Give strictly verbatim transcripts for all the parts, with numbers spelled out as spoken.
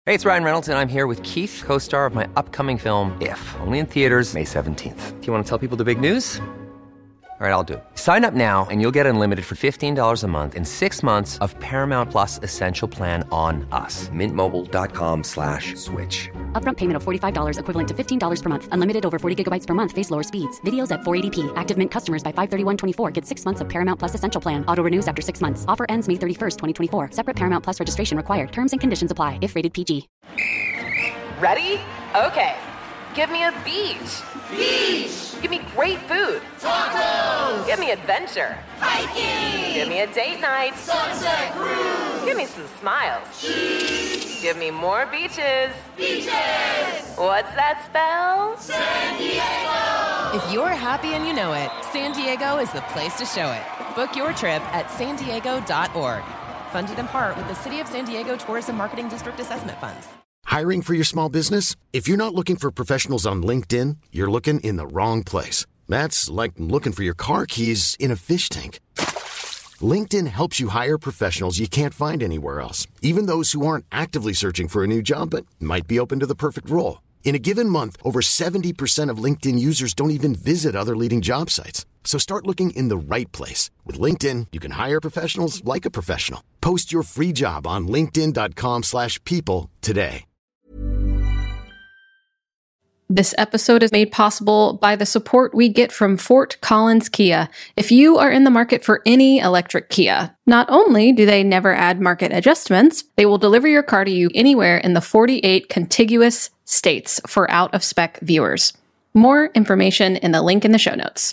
Hey, it's Ryan Reynolds, and I'm here with Keith, co-star of my upcoming film, If, only in theaters May seventeenth. Do you want to tell people the big news? All right, I'll do it. Sign up now and you'll get unlimited for fifteen dollars a month and six months of Paramount Plus Essential Plan on us. Mint Mobile dot com slash switch. Upfront payment of forty-five dollars equivalent to fifteen dollars per month. Unlimited over forty gigabytes per month. Face lower speeds. Videos at four eighty p. Active Mint customers by five thirty-one twenty-four get six months of Paramount Plus Essential Plan. Auto renews after six months. Offer ends May thirty-first, twenty twenty-four. Separate Paramount Plus registration required. Terms and conditions apply if rated P G. Ready? Okay. Give me a beach. Beach! Give me great food. Tacos! Give me adventure. Hiking! Give me a date night. Sunset cruise! Give me some smiles. Cheese! Give me more beaches. Beaches! What's that spell? San Diego! If you're happy and you know it, San Diego is the place to show it. Book your trip at san diego dot org. Funded in part with the City of San Diego Tourism Marketing District Assessment Funds. Hiring for your small business? If you're not looking for professionals on LinkedIn, you're looking in the wrong place. That's like looking for your car keys in a fish tank. LinkedIn helps you hire professionals you can't find anywhere else, even those who aren't actively searching for a new job but might be open to the perfect role. In a given month, over seventy percent of LinkedIn users don't even visit other leading job sites. So start looking in the right place. With LinkedIn, you can hire professionals like a professional. Post your free job on linkedin dot com slash people today. This episode is made possible by the support we get from Fort Collins Kia. If you are in the market for any electric Kia, not only do they never add market adjustments, they will deliver your car to you anywhere in the forty-eight contiguous states for out-of-spec viewers. More information in the link in the show notes.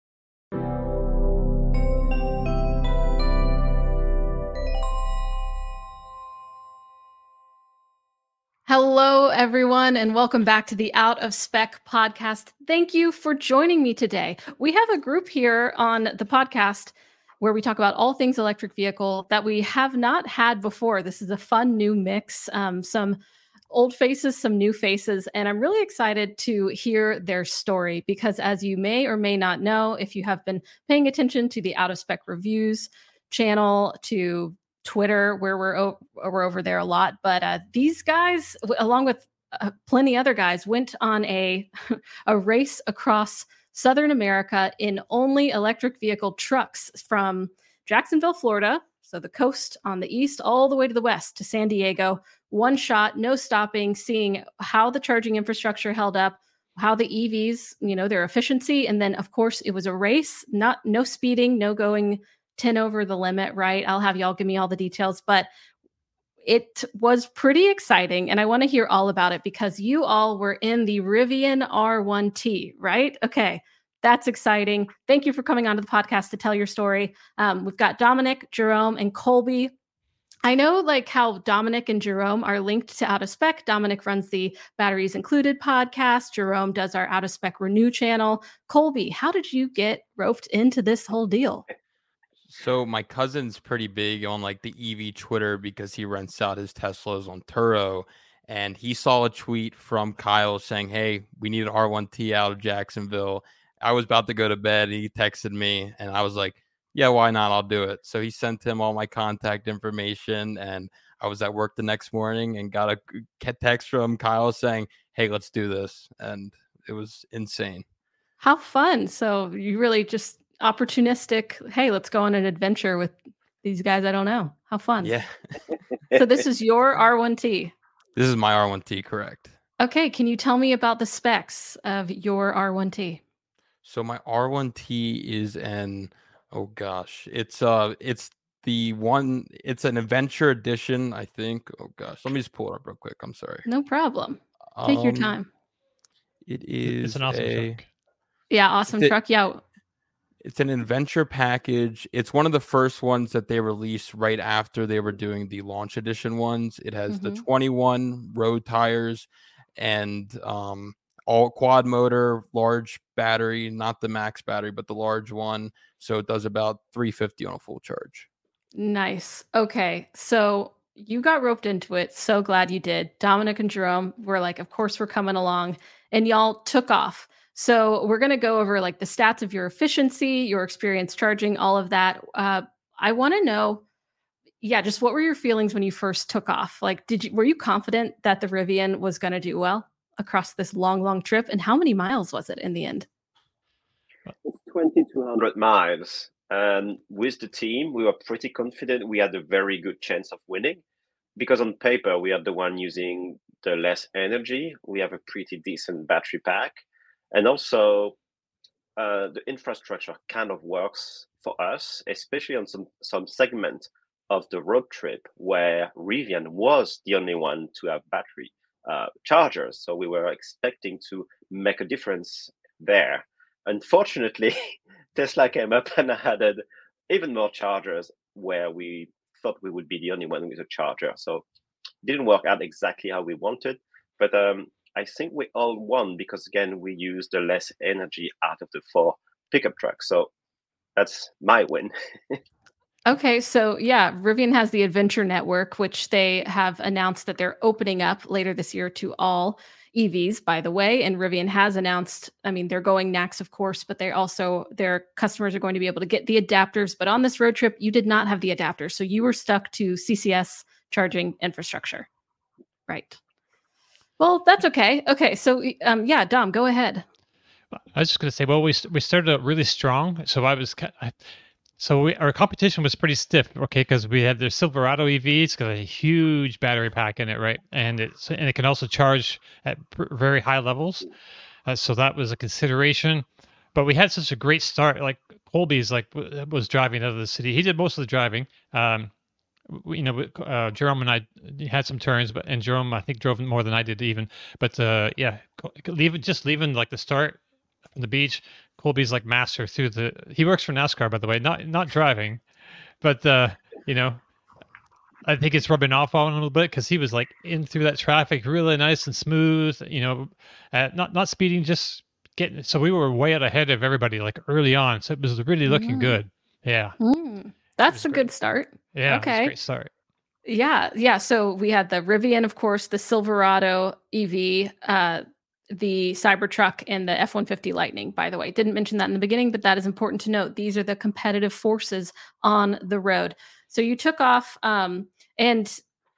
Hello, everyone, and welcome back to the Out of Spec podcast. Thank you for joining me today. We have a group here on the podcast where we talk about all things electric vehicle that we have not had before. This is a fun new mix, um, some old faces, some new faces, and I'm really excited to hear their story because as you may or may not know, if you have been paying attention to the Out of Spec Reviews channel, to Twitter, where we're, o- we're over there a lot. But uh, these guys, w- along with uh, plenty other guys, went on a, a race across Southern America in only electric vehicle trucks from Jacksonville, Florida, so the coast on the east, all the way to the west to San Diego. One shot, no stopping, seeing how the charging infrastructure held up, how the E Vs, you know, their efficiency. And then, of course, it was a race, not no speeding, no going ten over the limit, right? I'll have y'all give me all the details, but it was pretty exciting. And I want to hear all about it because you all were in the Rivian R one T, right? Okay, that's exciting. Thank you for coming onto the podcast to tell your story. Um, we've got Dominic, Jerome, and Colby. I know like how Dominic and Jerome are linked to Out of Spec. Dominic runs the Batteries Included podcast. Jerome does our Out of Spec Renew channel. Colby, how did you get roped into this whole deal? So my cousin's pretty big on like the E V Twitter because he rents out his Teslas on Turo. And he saw a tweet from Kyle saying, hey, we need an R one T out of Jacksonville. I was about to go to bed. And he texted me and I was like, yeah, why not? I'll do it. So he sent him all my contact information. And I was at work the next morning and got a text from Kyle saying, hey, let's do this. And it was insane. How fun. So you really just opportunistic, hey, let's go on an adventure with these guys I don't know. How fun. Yeah. So this is your R one T. This is my R one T, correct. Okay, can you tell me about the specs of your R one T? So my R one T is an oh gosh, it's uh it's the one it's an adventure edition, I think. Oh gosh, let me just pull it up real quick. I'm sorry. No problem. Take um, your time. It is it's an awesome a, truck. Yeah, awesome it, truck. Yeah. It's an adventure package. It's one of the first ones that they released right after they were doing the launch edition ones. It has mm-hmm. the twenty-one road tires and um, all quad motor, large battery, not the max battery, but the large one. So it does about three fifty on a full charge. Nice. Okay. So you got roped into it. So glad you did. Dominic and Jerome were like, of course we're coming along, and y'all took off. So we're going to go over like the stats of your efficiency, your experience charging, all of that. Uh, I want to know, yeah, just what were your feelings when you first took off? Like, did you were you confident that the Rivian was going to do well across this long, long trip? And how many miles was it in the end? It's twenty-two hundred miles. And with the team, we were pretty confident we had a very good chance of winning because on paper, we are the one using the less energy. We have a pretty decent battery pack. And also, uh, the infrastructure kind of works for us, especially on some, some segment of the road trip where Rivian was the only one to have battery uh, chargers. So we were expecting to make a difference there. Unfortunately, Tesla came up and added even more chargers where we thought we would be the only one with a charger. So it didn't work out exactly how we wanted, but um, I think we all won because, again, we used the less energy out of the four pickup trucks. So that's my win. Okay, so yeah, Rivian has the Adventure Network, which they have announced that they're opening up later this year to all E Vs, by the way. And Rivian has announced, I mean, they're going N A C S, of course, but they also, their customers are going to be able to get the adapters. But on this road trip, you did not have the adapters. So you were stuck to C C S charging infrastructure. Right. Well, that's okay. Okay, so um, yeah, Dom, go ahead. I was just going to say, well, we we started out really strong. So I was, I, so we, our competition was pretty stiff, okay, because we had the Silverado E V. It's got a huge battery pack in it, right? And it's and it can also charge at very high levels. Uh, so that was a consideration. But we had such a great start. Like Colby's like was driving out of the city. He did most of the driving. Um, you know, uh, Jerome and I had some turns, but and Jerome I think drove more than I did even. But uh, yeah, leaving just leaving like the start from the beach. Colby's like master through the. He works for NASCAR, by the way, not not driving, but uh, you know, I think it's rubbing off on him a little bit because he was like in through that traffic, really nice and smooth. You know, uh, not not speeding, just getting. So we were way out ahead of everybody like early on. So it was really looking mm. good. Yeah, mm. That's a great. Good start. Yeah, okay, it was a great start. Yeah, yeah. So we had the Rivian, of course, the Silverado E V. Uh, the Cybertruck and the F one fifty Lightning, by the way. Didn't mention that in the beginning, but that is important to note. These are the competitive forces on the road. So you took off um, and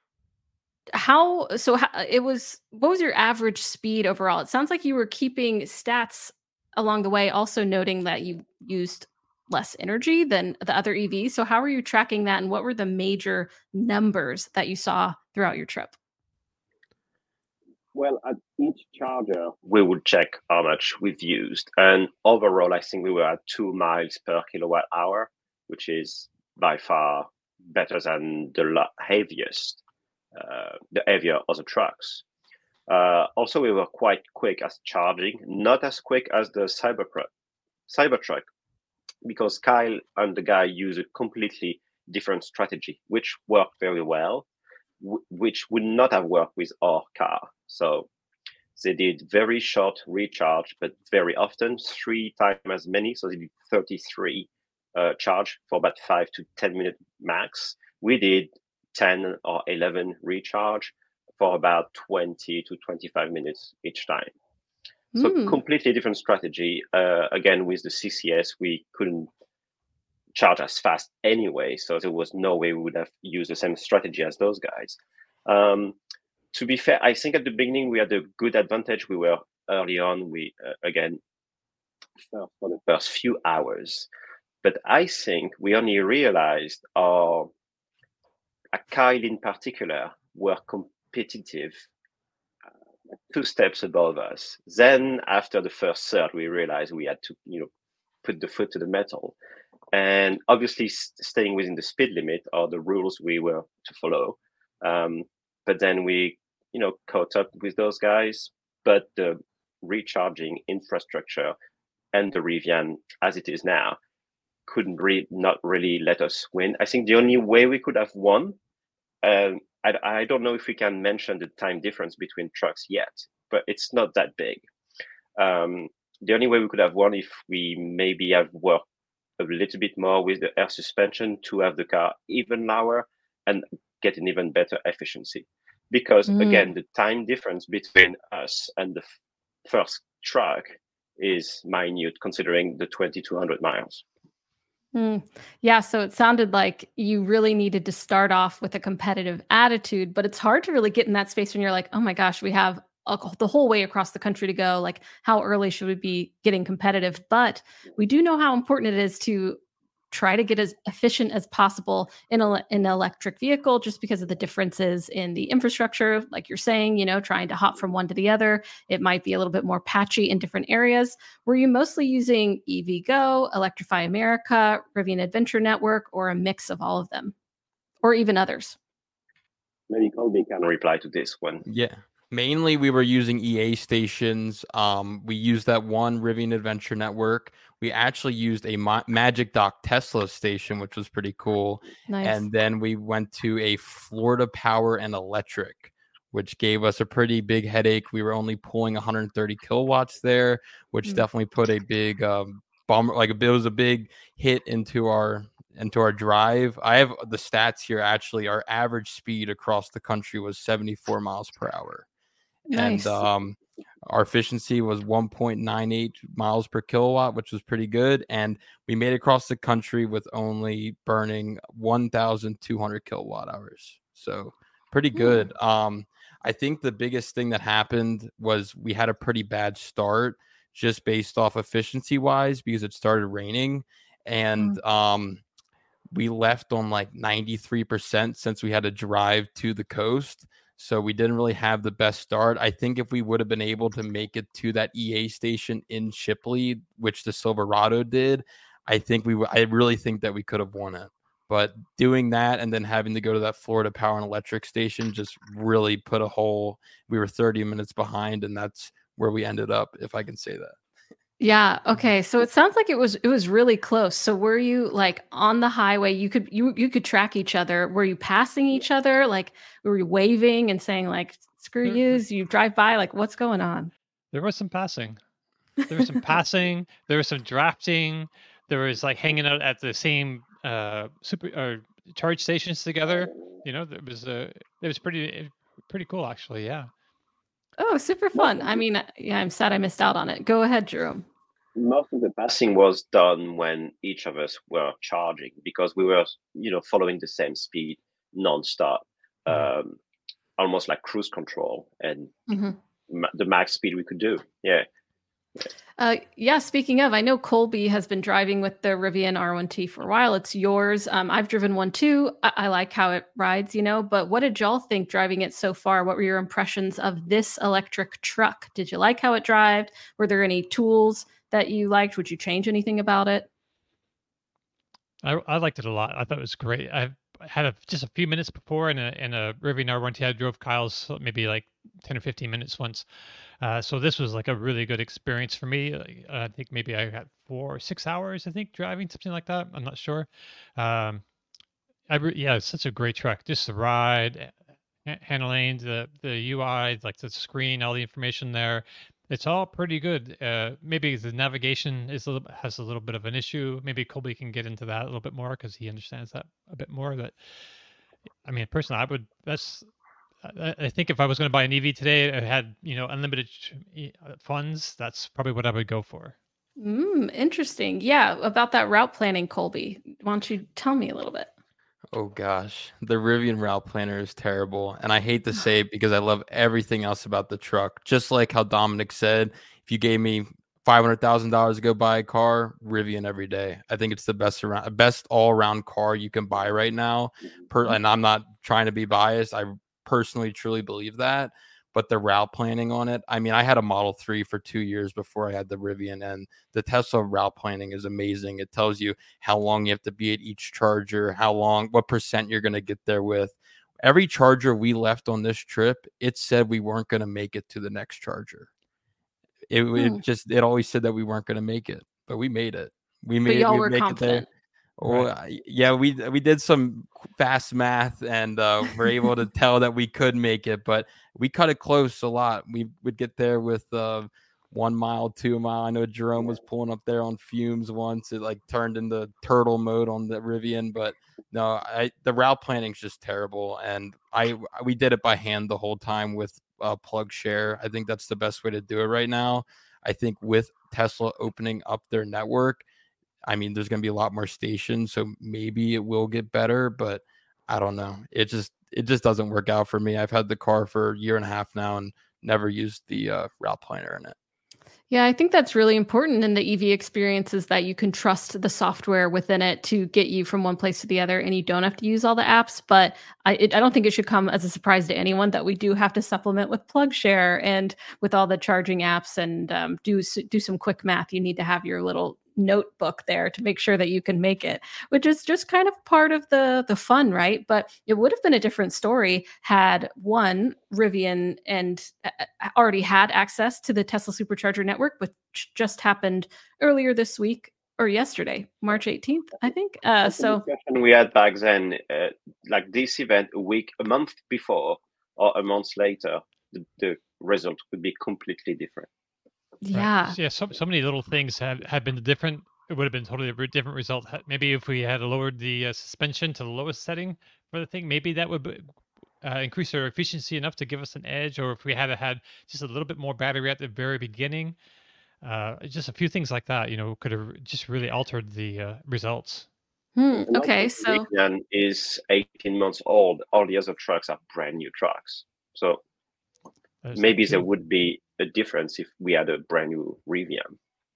how, so how, it was, what was your average speed overall? It sounds like you were keeping stats along the way, also noting that you used less energy than the other E Vs. So how were you tracking that? And what were the major numbers that you saw throughout your trip? Well, at each charger, we would check how much we've used. And overall, I think we were at two miles per kilowatt hour, which is by far better than the heaviest, uh, the heavier other trucks. Uh, also, we were quite quick as charging, not as quick as the Cybertruck, Cybertruck, because Kyle and the guy use a completely different strategy, which worked very well, w- which would not have worked with our car. So they did very short recharge, but very often, three times as many. So they did thirty-three uh, charge for about five to ten minutes max. We did ten or eleven recharge for about twenty to twenty-five minutes each time. So mm. completely different strategy. Uh, again, with the C C S, we couldn't charge as fast anyway. So there was no way we would have used the same strategy as those guys. Um, To be fair, I think at the beginning we had a good advantage. We were early on. We uh, again for the first few hours, but I think we only realized our uh, Kyle in particular were competitive, uh, two steps above us. Then after the first third, we realized we had to you know put the foot to the metal, and obviously st- staying within the speed limit are the rules we were to follow. Um, But then we, you know, caught up with those guys. But the recharging infrastructure and the Rivian, as it is now, couldn't re- not really let us win. I think the only way we could have won, um, I, I don't know if we can mention the time difference between trucks yet, but it's not that big. Um, the only way we could have won if we maybe have worked a little bit more with the air suspension to have the car even lower and get an even better efficiency. Because mm. again, the time difference between us and the f- first truck is minute considering the twenty-two hundred miles. Mm. Yeah, so it sounded like you really needed to start off with a competitive attitude, but it's hard to really get in that space when you're like, oh my gosh, we have a, the whole way across the country to go. Like, how early should we be getting competitive? But we do know how important it is to try to get as efficient as possible in, a, in an electric vehicle, just because of the differences in the infrastructure. Like you're saying, you know, trying to hop from one to the other, it might be a little bit more patchy in different areas. Were you mostly using EVgo, Electrify America, Rivian Adventure Network, or a mix of all of them, or even others? Maybe Colby can reply to this one. Yeah. Mainly, we were using E A stations. Um, we used that one Rivian Adventure Network. We actually used a Ma- Magic Dock Tesla station, which was pretty cool. Nice. And then we went to a Florida Power and Electric, which gave us a pretty big headache. We were only pulling one hundred thirty kilowatts there, which mm. definitely put a big um, bummer. Like it was a big hit into our into our drive. I have the stats here. Actually, our average speed across the country was seventy-four miles per hour. Nice. And um, our efficiency was one point nine eight miles per kilowatt, which was pretty good. And we made it across the country with only burning one thousand two hundred kilowatt hours. So pretty good. Mm. Um, I think the biggest thing that happened was we had a pretty bad start just based off efficiency wise, because it started raining. And mm. um, we left on like ninety-three percent since we had to drive to the coast. So we didn't really have the best start. I think if we would have been able to make it to that E A station in Shipley, which the Silverado did, I think we w- I really think that we could have won it. But doing that and then having to go to that Florida Power and Electric station just really put a hole. We were thirty minutes behind, and that's where we ended up, if I can say that. Yeah. Okay. So it sounds like it was it was really close. So were you like on the highway? You could you you could track each other. Were you passing each other? Like were you waving and saying like screw you? You drive by? Like what's going on? There was some passing. There was some passing. There was some drafting. There was like hanging out at the same uh super or charge stations together. You know, it was uh, it was pretty pretty cool actually. Yeah. Oh, super fun. I mean, yeah, I'm sad I missed out on it. Go ahead, Jerome. Most of the passing was done when each of us were charging, because we were, you know, following the same speed nonstop, um, almost like cruise control, and mm-hmm. ma- the max speed we could do. Yeah. Uh, yeah, speaking of, I know Colby has been driving with the Rivian R one T for a while. It's yours. Um, I've driven one too. I-, I like how it rides, you know, but what did y'all think driving it so far? What were your impressions of this electric truck? Did you like how it drove? Were there any tools that you liked? Would you change anything about it? I, I liked it a lot. I thought it was great. I had a, just a few minutes before in a, in a Rivian R one T. I drove Kyle's maybe like ten or fifteen minutes once. Uh, so this was like a really good experience for me. Uh, I think maybe I had four or six hours, I think, driving, something like that. I'm not sure. Um, I re- yeah, it's such a great truck. Just the ride, handling, the, the U I, like the screen, all the information there. It's all pretty good. Uh, maybe the navigation is a little, has a little bit of an issue. Maybe Colby can get into that a little bit more because he understands that a bit more. That, I mean, personally, I would, that's, I think if I was going to buy an E V today, I had, you know, unlimited funds. That's probably what I would go for. Mm, interesting. Yeah. About that route planning, Colby, why don't you tell me a little bit? Oh gosh, the Rivian route planner is terrible. And I hate to say it because I love everything else about the truck. Just like how Dominic said, if you gave me five hundred thousand dollars to go buy a car, Rivian every day. I think it's the best around, best all around car you can buy right now. Per, and I'm not trying to be biased. I personally truly believe that, but the route planning on it, I mean, I had a Model three for two years before I had the Rivian, and the Tesla route planning is amazing. It tells you how long you have to be at each charger, how long, what percent you're going to get there with. Every charger we left on this trip, it said we weren't going to make it to the next charger. It, hmm. it just, it always said that we weren't going to make it, but we made it. We made but y'all it. We were make confident. It there. Oh, right. Yeah, we we did some fast math and uh, were able to tell that we could make it, but we cut it close a lot. We would get there with uh, one mile, two mile. I know Jerome was pulling up there on fumes once. It like turned into turtle mode on the Rivian, but no, I the route planning is just terrible. And I we did it by hand the whole time with uh, PlugShare. I think that's the best way to do it right now. I think with Tesla opening up their network, I mean, there's going to be a lot more stations, so maybe it will get better, but I don't know. It just it just doesn't work out for me. I've had the car for a year and a half now and never used the uh, route planner in it. Yeah, I think that's really important in the E V experience is that you can trust the software within it to get you from one place to the other, and you don't have to use all the apps. But I, it, I don't think it should come as a surprise to anyone that we do have to supplement with PlugShare and with all the charging apps and um, do do some quick math. You need to have your little notebook there to make sure that you can make it, which is just kind of part of the the fun, right? But it would have been a different story had one Rivian and uh, already had access to the Tesla Supercharger network, which just happened earlier this week or yesterday, March eighteenth, I think. Uh, so we had back then, uh, like this event, a week, a month before, or a month later, the, the result would be completely different. Yeah. Right. Yeah. So, so many little things have, have been different. It would have been totally a different result. Maybe if we had lowered the uh, suspension to the lowest setting for the thing, maybe that would uh, increase our efficiency enough to give us an edge. Or if we had had just a little bit more battery at the very beginning, uh, just a few things like that, you know, could have just really altered the uh, results. Hmm. Okay. So Rivian is eighteen months old. All the other trucks are brand new trucks. So maybe there would be a difference if we had a brand new Rivian.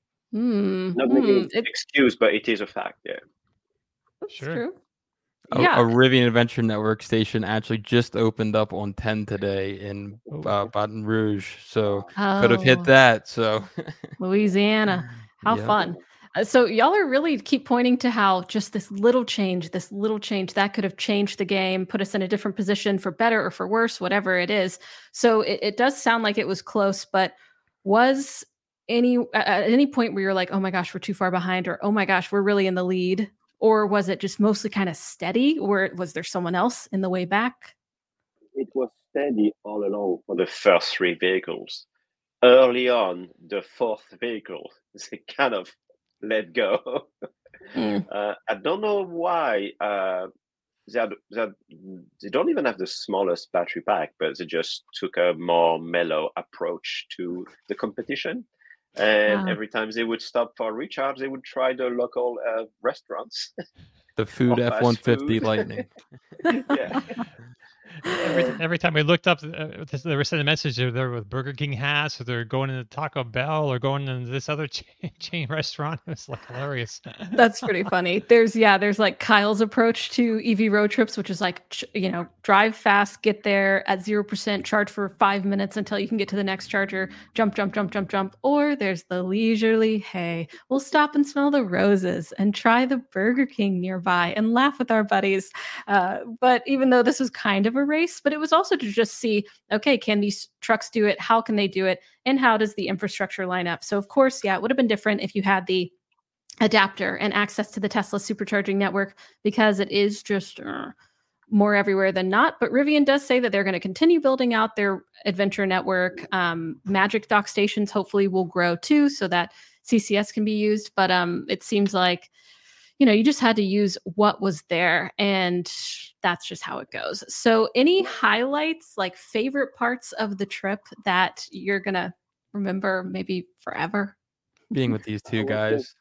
Mm, Not making an excuse, but it is a fact. Yeah, that's sure. True. A, yeah. a Rivian Adventure Network station actually just opened up on ten today in uh, Baton Rouge, so oh. could have hit that. So Louisiana, how yeah. fun! Uh, so y'all are really keep pointing to how just this little change, this little change that could have changed the game, put us in a different position for better or for worse, whatever it is. So it, it does sound like it was close, but was any at any point where you're like, oh my gosh, we're too far behind, or oh my gosh, we're really in the lead, or was it just mostly kind of steady, or was there someone else in the way back? It was steady all along for the first three vehicles. Early on, the fourth vehicle, they kind of let go. mm. uh, I don't know why. Uh, they, had, they, had, they don't even have the smallest battery pack, but they just took a more mellow approach to the competition. And Wow. every time they would stop for a recharge, they would try the local uh, restaurants. The food F one fifty Lightning. yeah. Every, every time we looked up, uh, they were sending a message. They're there with Burger King hats, or they're going into Taco Bell, or going into this other chain, chain restaurant. It was like hilarious. That's pretty funny. There's yeah, there's like Kyle's approach to E V road trips, which is like ch- you know, drive fast, get there at zero percent, charge for five minutes until you can get to the next charger, jump, jump, jump, jump, jump. Or there's the leisurely, hey, we'll stop and smell the roses and try the Burger King nearby and laugh with our buddies. Uh, but even though this was kind of a race, but it was also to just see, okay, can these trucks do it? How can they do it? And how does the infrastructure line up? So of course, yeah, it would have been different if you had the adapter and access to the Tesla supercharging network, because it is just uh, more everywhere than not. But Rivian does say that they're going to continue building out their adventure network. Um, Magic Dock stations hopefully will grow too, so that C C S can be used. But um, it seems like, you know, you just had to use what was there, and that's just how it goes. So any highlights, like favorite parts of the trip that you're going to remember maybe forever? Being with these two guys.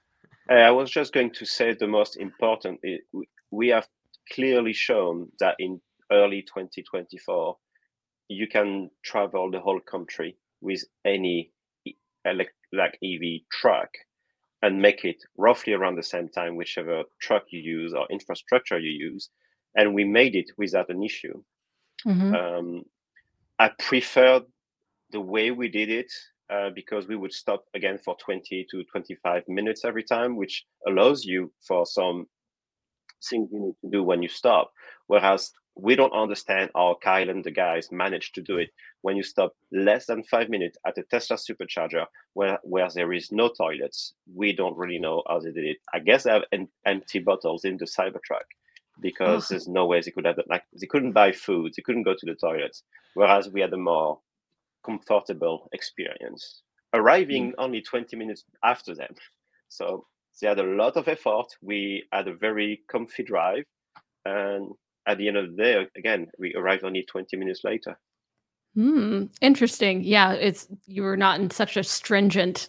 I was just going to say the most important, it, we have clearly shown that in early twenty twenty-four, you can travel the whole country with any elect, like E V truck and make it roughly around the same time, whichever truck you use or infrastructure you use. And we made it without an issue. Mm-hmm. Um, I preferred the way we did it uh, because we would stop again for twenty to twenty-five minutes every time, which allows you for some things you need to do when you stop. Whereas we don't understand how Kyle and the guys managed to do it when you stop less than five minutes at a Tesla supercharger where, where there is no toilets. We don't really know how they did it. I guess they have en- empty bottles in the Cybertruck because oh. there's no way they could have, like, they couldn't buy food, they couldn't go to the toilets. Whereas we had a more comfortable experience, arriving mm. only twenty minutes after them. So they had a lot of effort. We had a very comfy drive. And at the end of the day, again, we arrived only twenty minutes later. Hmm. Interesting. Yeah, it's you were not in such a stringent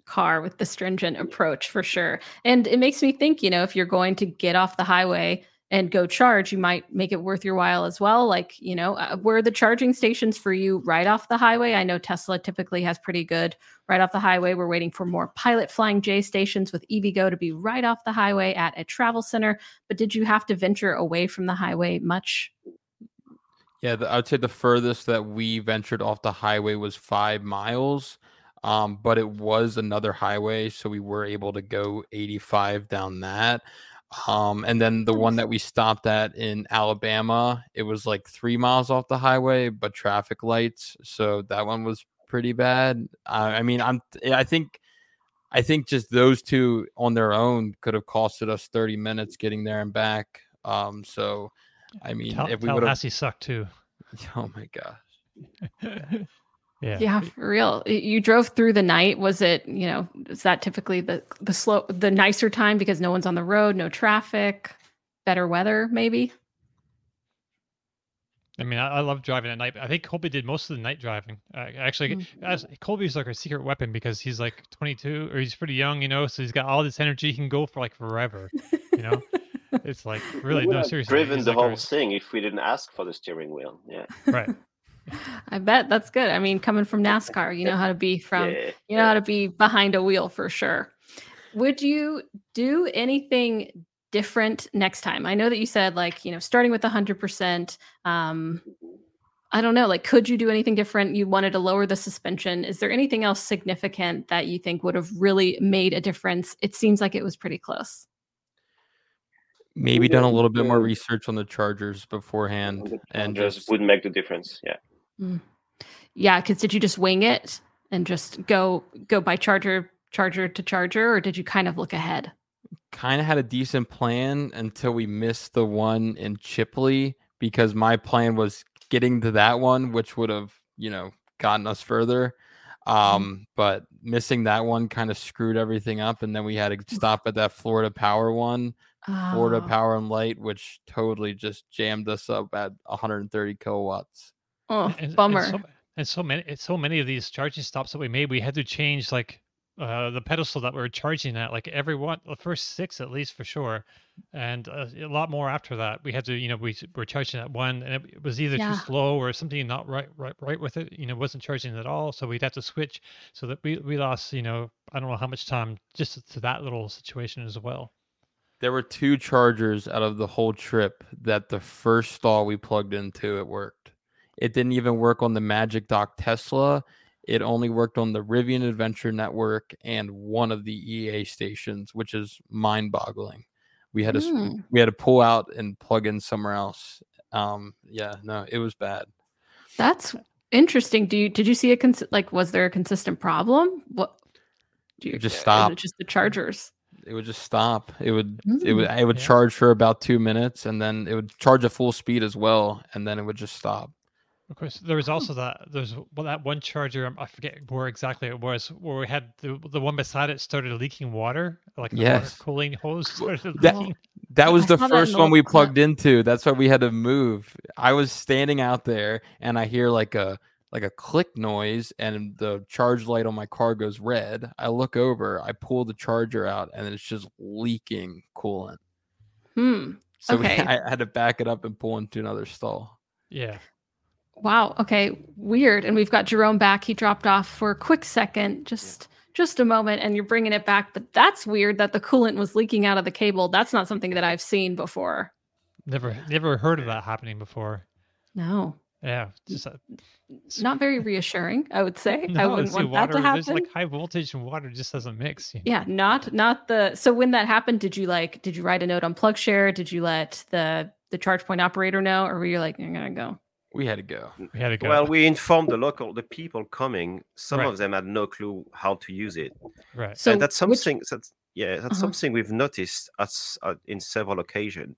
car with the stringent approach for sure. And it makes me think, you know, if you're going to get off the highway and go charge, you might make it worth your while as well. Like, you know, uh, were the charging stations for you right off the highway? I know Tesla typically has pretty good right off the highway. We're waiting for more Pilot Flying J stations with EVgo to be right off the highway at a travel center. But did you have to venture away from the highway much? Yeah, the, I would say the furthest that we ventured off the highway was five miles. Um, but it was another highway, so we were able to go eighty-five down that. Um, and then the one that we stopped at in Alabama, it was like three miles off the highway, but traffic lights. So that one was pretty bad. Uh, I mean, I'm, I think, I think just those two on their own could have costed us thirty minutes getting there and back. Um, so, I mean, Tal- if we would have, Tallahassee sucked too. Oh my gosh. Yeah. Yeah, for real. You drove through the night. Was it, you know, is that typically the the slow, the nicer time because no one's on the road, no traffic, better weather, maybe? I mean, I, I love driving at night. I think Colby did most of the night driving. Uh, actually, mm-hmm. as, Colby's like a secret weapon because he's like twenty-two or he's pretty young, you know, so he's got all this energy. He can go for like forever, you know. It's like really we no have seriously. Driven he's the like whole a, thing if we didn't ask for the steering wheel. Yeah. Right. I bet that's good. I mean, coming from NASCAR, you know how to be from, Yeah. you know how to be behind a wheel for sure. Would you do anything different next time? I know that you said like, you know, starting with one hundred percent, um, I don't know, like, could you do anything different? You wanted to lower the suspension. Is there anything else significant that you think would have really made a difference? It seems like it was pretty close. Maybe done a little bit more research on the chargers beforehand, and just would make the difference. Yeah. Mm. Yeah, because did you just wing it and just go go by charger charger to charger, or did you kind of look ahead? Kind of had a decent plan until we missed the one in Chipley, because my plan was getting to that one, which would have, you know, gotten us further. Um, mm. But missing that one kind of screwed everything up, and then we had to stop at that Florida Power one. Oh. Florida Power and Light, which totally just jammed us up at one hundred thirty kilowatts. Oh, and, bummer. And so, and so many, so many of these charging stops that we made, we had to change like uh, the pedestal that we were charging at, like every one, the first six at least for sure, and uh, a lot more after that. We had to, you know, we were charging at one, and it, it was either yeah. too slow or something not right, right, right with it. You know, wasn't charging at all, so we'd have to switch. So that we we lost, you know, I don't know how much time just to that little situation as well. There were two chargers out of the whole trip that the first stall we plugged into, it worked. It didn't even work on the Magic Dock Tesla. It only worked on the Rivian Adventure Network and one of the E A stations, which is mind-boggling. We had to mm. we had to pull out and plug in somewhere else. Um, yeah, no, it was bad. That's interesting. Do you did you see a cons- like was there a consistent problem? What? Do you it just stop? Just the chargers. It would just stop. It would mm. it would it would yeah. charge for about two minutes, and then it would charge at full speed as well, and then it would just stop. Of course, there was also that there's well, that one charger. I forget where exactly it was, where we had the the one beside it started leaking water, like the yes. water cooling hose started that, leaking. That was I the first one we plugged yeah. into. That's why we had to move. I was standing out there, and I hear like a like a click noise, and the charge light on my car goes red. I look over, I pull the charger out, and it's just leaking coolant. Hmm. So okay. we, I had to back it up and pull into another stall. Yeah. Wow. Okay. Weird. And we've got Jerome back. He dropped off for a quick second, just just a moment, and you're bringing it back. But that's weird that the coolant was leaking out of the cable. That's not something that I've seen before. Never, never heard of that happening before. No. Yeah. Just a, not very reassuring, I would say. No, I wouldn't want water, that to happen. There's like high voltage and water just doesn't mix. You know? Yeah. Not not the. So when that happened, did you like? Did you write a note on PlugShare? Did you let the the charge point operator know, or were you like, I'm gonna go? We had to go. We had to go. Well, we informed the local, the people coming. Some right. of them had no clue how to use it. Right. So and that's something. Which... That's yeah. That's uh-huh. something we've noticed as uh, in several occasions.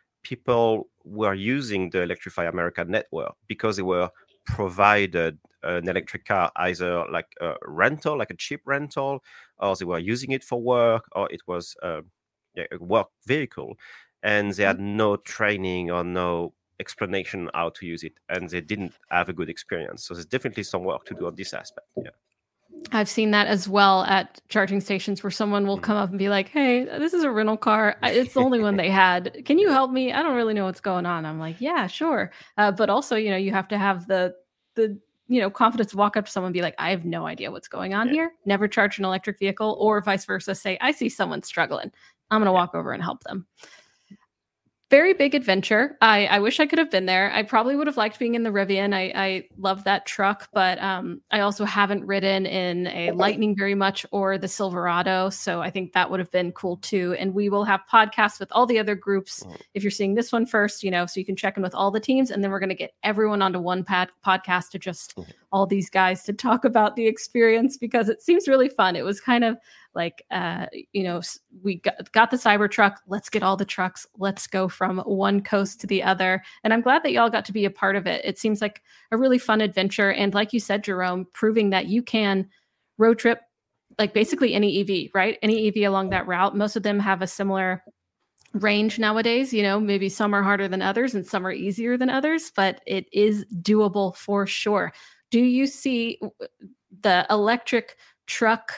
People were using the Electrify America network because they were provided an electric car, either like a rental, like a cheap rental, or they were using it for work, or it was uh, yeah, a work vehicle, and they had no training or no explanation how to use it, and they didn't have a good experience. So there's definitely some work to do on this aspect. Yeah. I've seen that as well at charging stations where someone will come up and be like, hey, this is a rental car. It's the only one they had. Can you help me? I don't really know what's going on. I'm like, yeah, sure. Uh, but also, you know, you have to have the, the, you know, confidence to walk up to someone and be like, I have no idea what's going on yeah. here. Never charge an electric vehicle, or vice versa. Say, I see someone struggling. I'm going to walk over and help them. Very big adventure. I, I wish I could have been there. I probably would have liked being in the Rivian. I, I love that truck, but um, I also haven't ridden in a Lightning very much or the Silverado. So I think that would have been cool too. And we will have podcasts with all the other groups. If you're seeing this one first, you know, so you can check in with all the teams. And then we're going to get everyone onto one pad- podcast to just all these guys to talk about the experience, because it seems really fun. It was kind of like, uh, you know, we got, got the Cybertruck. Let's get all the trucks. Let's go from one coast to the other. And I'm glad that y'all got to be a part of it. It seems like a really fun adventure. And like you said, Jerome, proving that you can road trip, like basically any E V, right? Any E V along that route. Most of them have a similar range nowadays. You know, maybe some are harder than others and some are easier than others, but it is doable for sure. Do you see the electric truck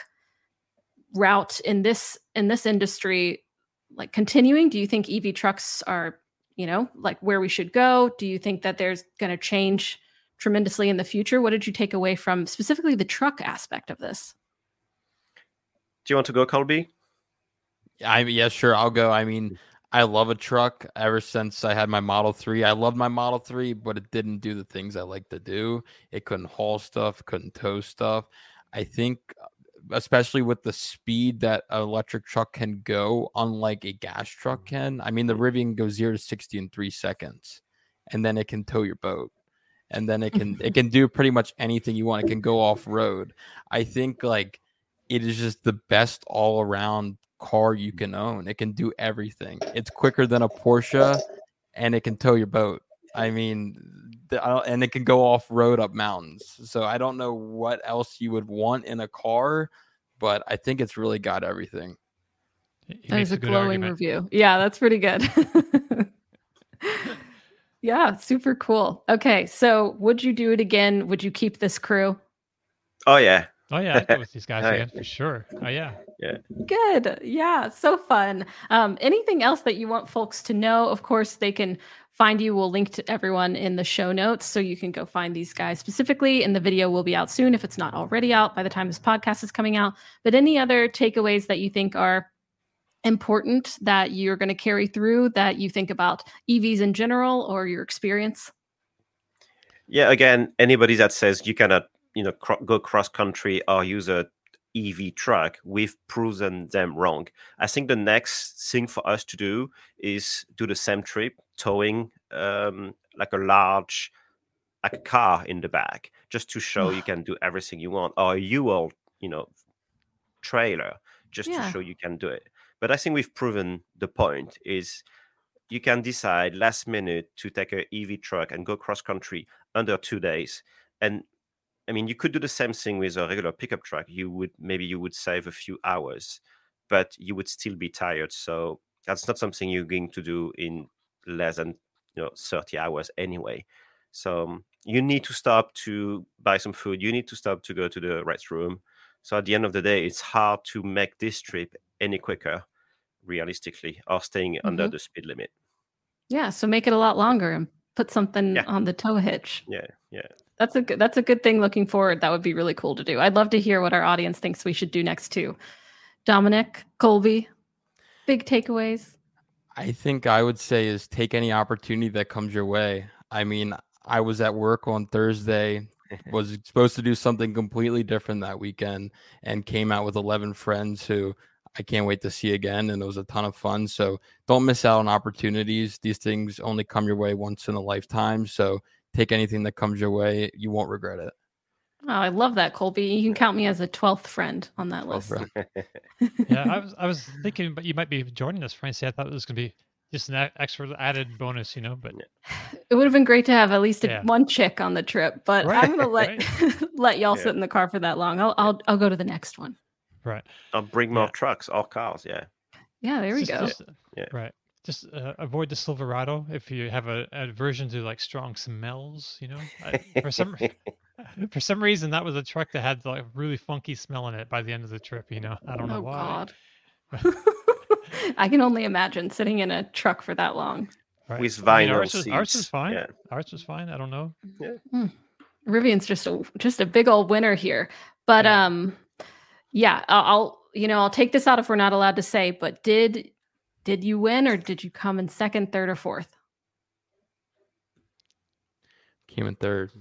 route in this in this industry like continuing? Do you think E V trucks are, you know, like where we should go? Do you think that there's going to change tremendously in the future? What did you take away from specifically the truck aspect of this? Do you want to go, Colby? I mean, yeah, sure, I'll go. I mean, I love a truck. Ever since I had my Model three, I loved my Model three, but it didn't do the things I like to do. It couldn't haul stuff, couldn't tow stuff. I think especially with the speed that an electric truck can go, unlike a gas truck can. I mean, the Rivian goes zero to sixty in three seconds, and then it can tow your boat, and then it can it can do pretty much anything you want. It can go off road. I think like it is just the best all around car you can own. It can do everything. It's quicker than a Porsche, and it can tow your boat. I mean, the, and it can go off road up mountains. So I don't know what else you would want in a car, but I think it's really got everything. That is a, a glowing argument. Review. Yeah, that's pretty good. Yeah, super cool. Okay, so would you do it again? Would you keep this crew? Oh yeah. Oh yeah, I'd go with these guys again for sure. Oh yeah. Yeah. Good. Yeah, so fun. Um, anything else that you want folks to know? Of course, they can find you. We'll link to everyone in the show notes, so you can go find these guys specifically. And the video will be out soon if it's not already out by the time this podcast is coming out. But any other takeaways that you think are important that you're going to carry through, that you think about E Vs in general or your experience? Yeah, again, anybody that says you cannot, you know, cr- go cross country or use a E V truck, we've proven them wrong. I think the next thing for us to do is do the same trip, towing um, like a large like a car in the back, just to show you can do everything you want, or a U-Haul, you know, trailer, just yeah. to show you can do it. But I think we've proven the point is you can decide last minute to take a E V truck and go cross country under two days. And I mean, you could do the same thing with a regular pickup truck. You would maybe you would save a few hours, but you would still be tired. So that's not something you're going to do in less than you know thirty hours anyway. So um, you need to stop to buy some food. You need to stop to go to the restroom. So at the end of the day, it's hard to make this trip any quicker, realistically, or staying mm-hmm. under the speed limit. Yeah, so make it a lot longer and put something yeah. on the tow hitch. Yeah, yeah. That's a good, that's a good thing looking forward. That would be really cool to do. I'd love to hear what our audience thinks we should do next too. Dominic, Colby, big takeaways? I think I would say is take any opportunity that comes your way. I mean, I was at work on Thursday, was supposed to do something completely different that weekend, and came out with eleven friends who I can't wait to see again. And it was a ton of fun. So don't miss out on opportunities. These things only come your way once in a lifetime. So take anything that comes your way. You won't regret it. Oh, I love that, Colby. You can count me as a twelfth friend on that list. Yeah, I was I was thinking, but you might be joining us, Francie. I thought it was going to be just an extra added bonus, you know, but it would have been great to have at least a, yeah. one chick on the trip, but right. I'm going to let right. let y'all yeah. sit in the car for that long. I'll I'll I'll go to the next one. Right. I'll bring more yeah. trucks or cars. Yeah. Yeah, there we just, go. Just, yeah. Right. Just uh, avoid the Silverado if you have a, a aversion to like strong smells, you know. I, for some For some reason, that was a truck that had like really funky smell in it by the end of the trip. You know, I don't know Oh why. God. I can only imagine sitting in a truck for that long. Right. With I mean, vinyl ours was, ours was seats. fine. Yeah. Ours was fine. I don't know. Yeah. Hmm. Rivian's just a just a big old winner here. But Yeah. um, yeah, I'll, I'll you know I'll take this out if we're not allowed to say. But did did you win or did you come in second, third, or fourth? Came in third.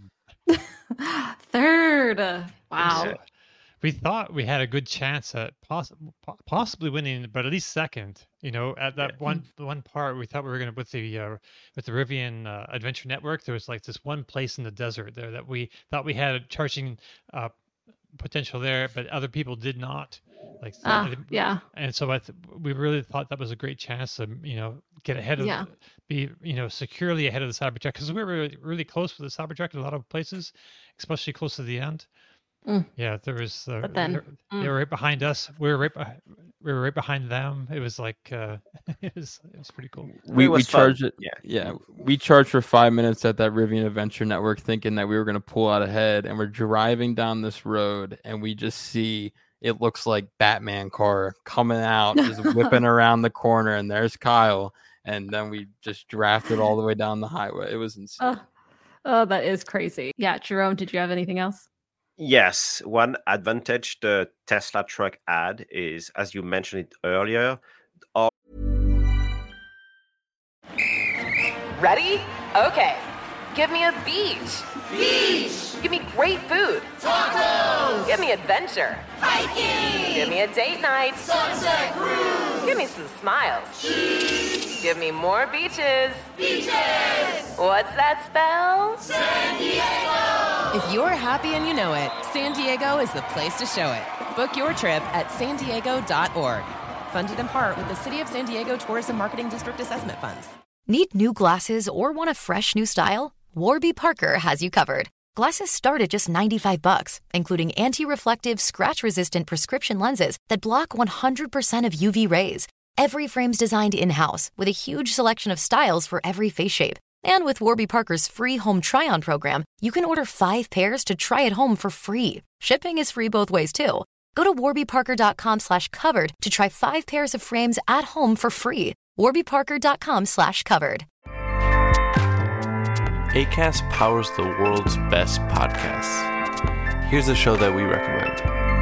Third. Uh, wow. So we thought we had a good chance at poss- po- possibly winning, but at least second. You know, at that Yeah. one the one part we thought we were gonna with the uh, with the Rivian uh, Adventure Network. There was like this one place in the desert there that we thought we had a charging uh, potential there, but other people did not. Like, so Ah, it- yeah. and so I th- we really thought that was a great chance to you know get ahead of Yeah. be you know securely ahead of the Cybertruck because we were really, really close with the Cybertruck in a lot of places, especially close to the end. Mm. Yeah, there was. Uh, But then, they, were, they mm. were right behind us. We were right. Behind, we were right behind them. It was like uh, it was. It was pretty cool. We It we was fun. charged it. Yeah. Yeah, we charged for five minutes at that Rivian Adventure Network, thinking that we were going to pull out ahead, and we're driving down this road, and we just see it looks like Batman car coming out, just whipping around the corner, and there's Kyle, and then we just drafted all the way down the highway. It was insane. Oh, oh, that is crazy. Yeah, Jerome, did you have anything else? Yes, one advantage the Tesla truck had is, as you mentioned it earlier, all Ready? Okay. Give me a beach. Beach. Give me great food. Tacos. Give me adventure. Hiking. Give me a date night. Sunset cruise. Give me some smiles. Cheese. Give me more beaches. Beaches. What's that spell? San Diego. If you're happy and you know it, San Diego is the place to show it. Book your trip at san diego dot org. Funded in part with the City of San Diego Tourism Marketing District Assessment Funds. Need new glasses or want a fresh new style? Warby Parker has you covered. Glasses start at just ninety-five bucks, including anti-reflective, scratch-resistant prescription lenses that block one hundred percent of U V rays. Every frame's designed in-house with a huge selection of styles for every face shape. And with Warby Parker's free home try-on program, you can order five pairs to try at home for free. Shipping is free both ways, too. Go to warbyparker.com slash covered to try five pairs of frames at home for free. warbyparker.com slash covered. Acast powers the world's best podcasts. Here's a show that we recommend.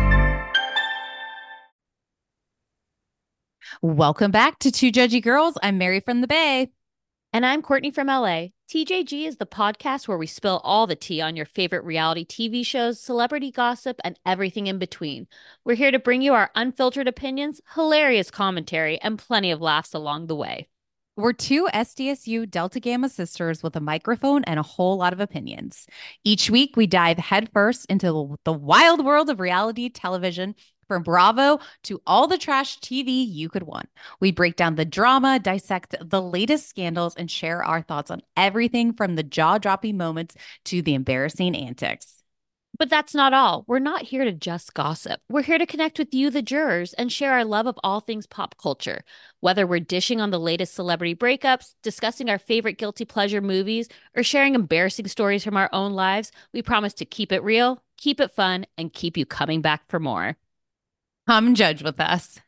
Welcome back to Two Judgy Girls. I'm Mary from the Bay. And I'm Courtney from L A. T J G is the podcast where we spill all the tea on your favorite reality T V shows, celebrity gossip, and everything in between. We're here to bring you our unfiltered opinions, hilarious commentary, and plenty of laughs along the way. We're two S D S U Delta Gamma sisters with a microphone and a whole lot of opinions. Each week, we dive headfirst into the wild world of reality television, from Bravo to all the trash T V you could want. We break down the drama, dissect the latest scandals, and share our thoughts on everything from the jaw-dropping moments to the embarrassing antics. But that's not all. We're not here to just gossip. We're here to connect with you, the jurors, and share our love of all things pop culture. Whether we're dishing on the latest celebrity breakups, discussing our favorite guilty pleasure movies, or sharing embarrassing stories from our own lives, we promise to keep it real, keep it fun, and keep you coming back for more. Come judge with us.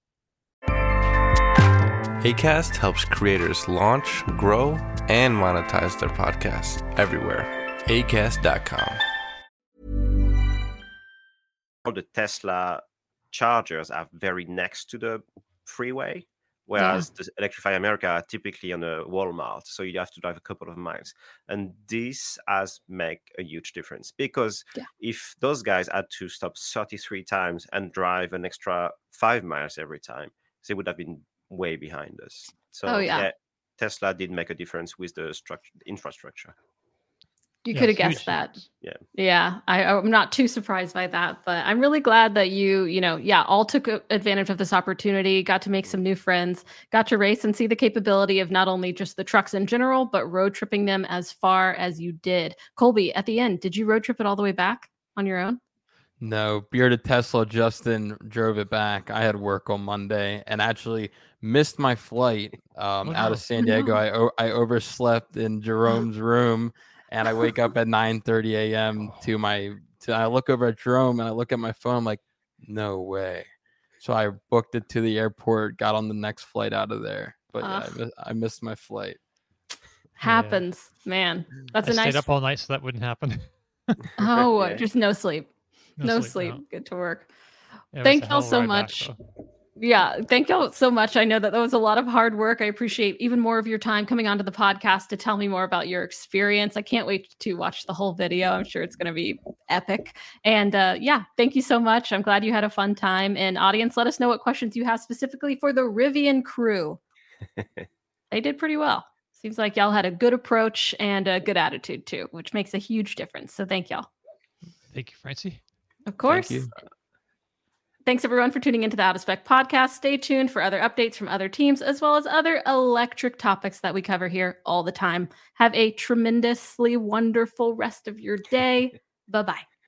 Acast helps creators launch, grow, and monetize their podcasts everywhere. acast dot com. all the Tesla chargers are very next to the freeway, whereas yeah. the Electrify America are typically on a Walmart, so you have to drive a couple of miles. And this has make a huge difference because yeah. if those guys had to stop thirty-three times and drive an extra five miles every time, they would have been way behind us. So oh, yeah. yeah, Tesla did make a difference with the structure, infrastructure. You Yeah, could have huge guessed that. difference. Yeah. Yeah, I, I'm not too surprised by that, but I'm really glad that you, you know, yeah, all took advantage of this opportunity, got to make some new friends, got to race and see the capability of not only just the trucks in general, but road tripping them as far as you did. Colby, at the end, did you road trip it all the way back on your own? No, Bearded Tesla Justin drove it back. I had work on Monday and actually missed my flight um, Oh, out no. of San Diego. no. I o- I overslept in Jerome's room. and I wake up at nine thirty a.m. to my to I look over at Jerome and I look at my phone. I'm like, no way. So I booked it to the airport, got on the next flight out of there. But yeah, I, miss, I missed my flight. Happens, yeah. Man. That's I a nice. Stayed up all night, so that wouldn't happen. Oh, Yeah. Just no sleep. No No, sleep, sleep. no. Get to work. Yeah, it was Thank a y'all hell of a so ride back, much. though. Yeah, thank y'all so much. I know that that was a lot of hard work. I appreciate even more of your time coming onto the podcast to tell me more about your experience. I can't wait to watch the whole video. I'm sure it's going to be epic. And uh, yeah, thank you so much. I'm glad you had a fun time. And audience, let us know what questions you have specifically for the Rivian crew. They did pretty well. Seems like y'all had a good approach and a good attitude too, which makes a huge difference. So thank y'all. Thank you, Francie. Of course. Thank you. Thanks everyone for tuning into the Out of Spec podcast. Stay tuned for other updates from other teams, as well as other electric topics that we cover here all the time. Have a tremendously wonderful rest of your day. Bye-bye.